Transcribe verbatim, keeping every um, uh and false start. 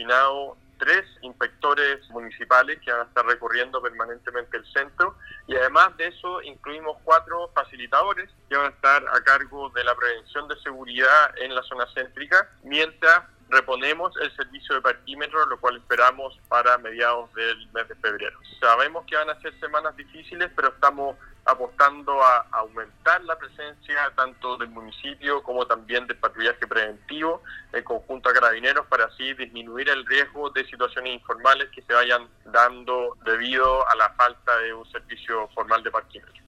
destinado tres inspectores municipales que van a estar recorriendo permanentemente el centro, y además de eso incluimos cuatro facilitadores que van a estar a cargo de la prevención de seguridad en la zona céntrica, mientras reponemos el servicio de parquímetro, lo cual esperamos para mediados del mes de febrero. Sabemos que van a ser semanas difíciles, pero estamos apostando a aumentar la presencia tanto del municipio como también del patrullaje preventivo en conjunto a Carabineros, para así disminuir el riesgo de situaciones informales que se vayan dando debido a la falta de un servicio formal de parquímetro.